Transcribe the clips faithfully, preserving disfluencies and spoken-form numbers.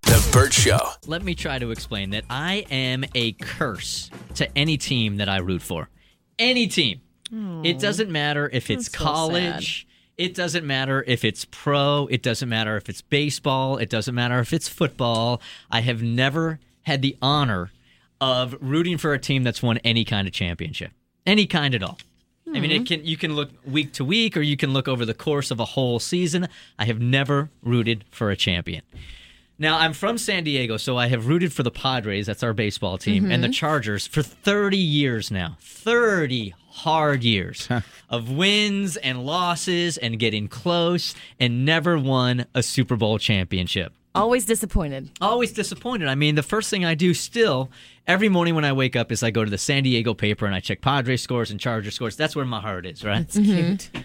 The Burt Show. Let me try to explain that I am a curse to any team that I root for. Any team. Aww. It doesn't matter if it's That's so college. Sad. It doesn't matter if it's pro. It doesn't matter if it's baseball. It doesn't matter if it's football. I have never had the honor of rooting for a team that's won any kind of championship. Any kind at all. I mean, it can you can look week to week or you can look over the course of a whole season. I have never rooted for a champion. Now, I'm from San Diego, so I have rooted for the Padres, that's our baseball team, mm-hmm. and the Chargers for thirty years now. thirty hard years of wins and losses and getting close and never won a Super Bowl championship. Always disappointed. Always disappointed. I mean, the first thing I do still, every morning when I wake up, is I go to the San Diego paper and I check Padres scores and Charger scores. That's where my heart is, right? That's mm-hmm. cute.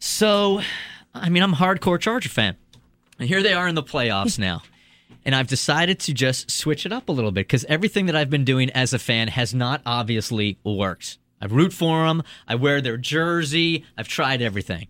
So, I mean, I'm a hardcore Charger fan. And here they are in the playoffs now. And I've decided to just switch it up a little bit because everything that I've been doing as a fan has not obviously worked. I root for them. I wear their jersey. I've tried everything.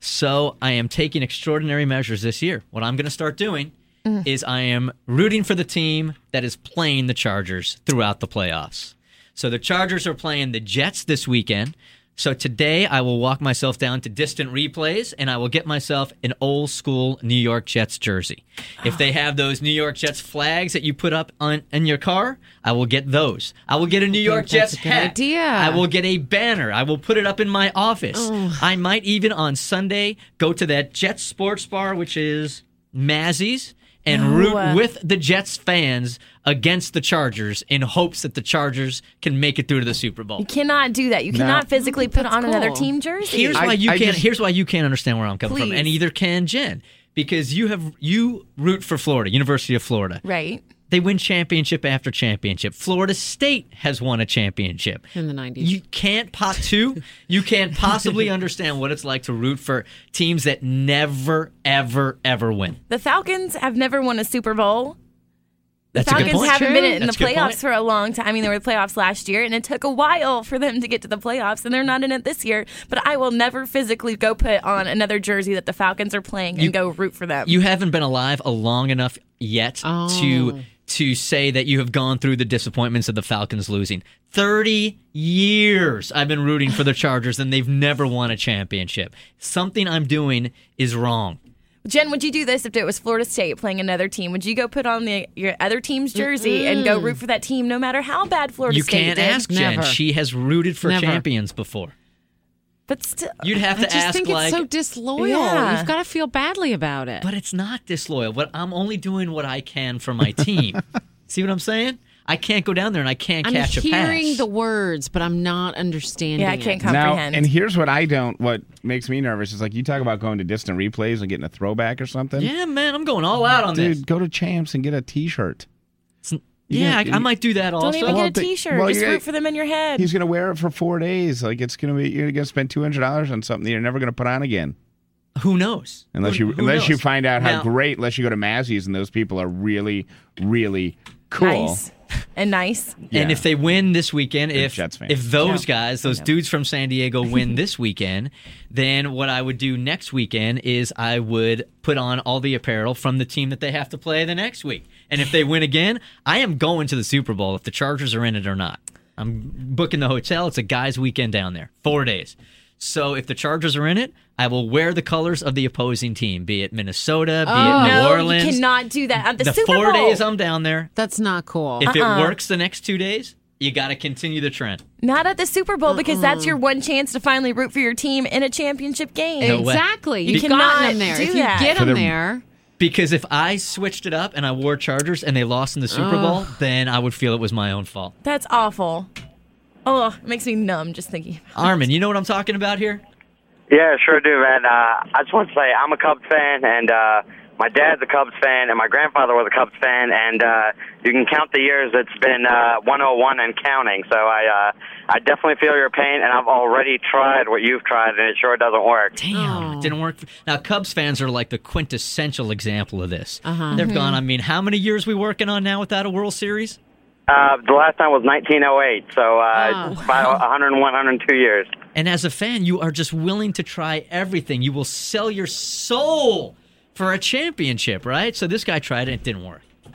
So I am taking extraordinary measures this year. What I'm going to start doing is I am rooting for the team that is playing the Chargers throughout the playoffs. So the Chargers are playing the Jets this weekend. So today I will walk myself down to Distant Replays and I will get myself an old school New York Jets jersey. If they have those New York Jets flags that you put up on in your car, I will get those. I will get a New York Jets hat. Idea. I will get a banner. I will put it up in my office. Oh. I might even on Sunday go to that Jets sports bar, which is Mazzy's, and No. root with the Jets fans against the Chargers in hopes that the Chargers can make it through to the Super Bowl. You cannot do that. You No. cannot physically put That's on another cool. team jersey. Here's I- why you I can't. just- Here's why you can't understand where I'm coming from, Please. and neither can Jen, because you have you root for Florida, University of Florida. Right. They win championship after championship. Florida State has won a championship. In the nineties. You can't pot two. You can't possibly understand what it's like to root for teams that never, ever, ever win. The Falcons have never won a Super Bowl. The That's a good Falcons point. haven't True. been in That's the a good playoffs point. for a long time. I mean, they were the playoffs last year, and it took a while for them to get to the playoffs, and they're not in it this year. But I will never physically go put on another jersey that the Falcons are playing and You- go root for them. You haven't been alive a long enough yet Oh. to to say that you have gone through the disappointments of the Falcons losing. thirty years I've been rooting for the Chargers, and they've never won a championship. Something I'm doing is wrong. Jen, would you do this if it was Florida State playing another team? Would you go put on the, your other team's jersey mm-hmm. and go root for that team no matter how bad Florida You State can't did? ask Jen. Never. She has rooted for Never. champions before. But still, You'd have I to just ask, think like, it's so disloyal. Yeah. You've got to feel badly about it. but it's not disloyal. But I'm only doing what I can for my team. See what I'm saying? I can't go down there and I can't I'm catch a pass. hearing the words, but I'm not understanding yeah, I it. can't Now, comprehend. and here's what I don't, what makes me nervous is like you talk about going to Distant Replays and getting a throwback or something. Yeah, man, I'm going all out on Dude, this. go to Champs and get a T-shirt. Yeah, You- I, I might do that Don't also. even Well, get a the- T-shirt. well, Just you root gotta- for them in your head. He's going to wear it for four days. Like it's going to be, you're going to spend two hundred dollars on something that you're never going to put on again. Who knows? Unless Who- you who unless you knows? find out how Now- great, unless you go to Mazzy's and those people are really, really cool. Nice. And nice. Yeah. And if they win this weekend, They're if Jets fans. if those Yeah. guys, those I know. dudes from San Diego win this weekend, then what I would do next weekend is I would put on all the apparel from the team that they have to play the next week. And if they win again, I am going to the Super Bowl if the Chargers are in it or not. I'm booking the hotel. It's a guys' weekend down there, four days. So if the Chargers are in it, I will wear the colors of the opposing team, be it Minnesota, be Oh. it New No, Orleans. you cannot do that at the, the Super four Bowl. days I'm down there. That's not cool. If Uh-uh. it works the next two days, you got to continue the trend. Not at the Super Bowl because that's your one chance to finally root for your team in a championship game. No way. exactly. You You've cannot gotten them there. do If that. you get For them the- there, Because if I switched it up and I wore Chargers and they lost in the Super Bowl, then I would feel it was my own fault. That's awful. Oh, it makes me numb just thinking. Armin, you know what I'm talking about here? Yeah, sure do, man. Uh, I just want to say I'm a Cubs fan, and uh, my dad's a Cubs fan, and my grandfather was a Cubs fan, and uh, you can count the years it's been uh, one oh one and counting. So I, uh, I definitely feel your pain, and I've already tried what you've tried, and it sure doesn't work. Damn, Oh. it didn't work. Now, Cubs fans are like the quintessential example of this. Uh-huh. They've gone, I mean, how many years we working on now without a World Series? Uh, the last time was nineteen oh eight, so uh, Oh. it's about one oh one, one oh two years. And as a fan, you are just willing to try everything. You will sell your soul for a championship, right? So this guy tried it, it didn't work.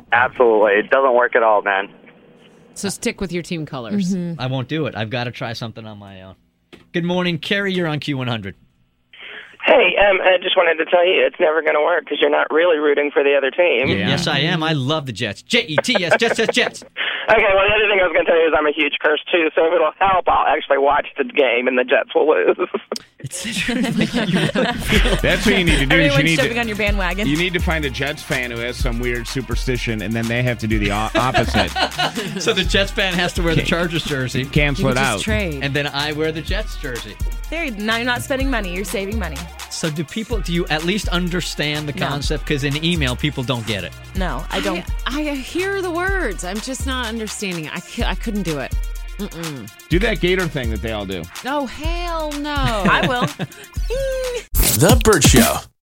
Absolutely. It doesn't work at all, man. So stick with your team colors. I won't do it. I've got to try something on my own. Good morning, Kerry. You're on Q one hundred. Hey, um, I just wanted to tell you it's never going to work because you're not really rooting for the other team. Yeah. Yes, I am. I love the Jets. J E T S, Jets, Jets, Jets. Okay, well, the other thing I was going to tell you is I'm a huge curse, too, so if it'll help, I'll actually watch the game and the Jets will lose. It's like you really feel. That's what you need to do. Is you Everyone's need jumping to, on your bandwagon. you need to find a Jets fan who has some weird superstition, and then they have to do the o- opposite. So the Jets fan has to wear the Chargers jersey, You Cancel could it just out. trade. and then I wear the Jets jersey. There, now you're not spending money. You're saving money. So do people? Do you at least understand the No. concept? Because in email, people don't get it. No, I don't. I, I hear the words. I'm just not understanding it. I, cou- I couldn't do it. Mm-mm. Do that Gator thing that they all do. Oh, hell no. I will. The Burt Show.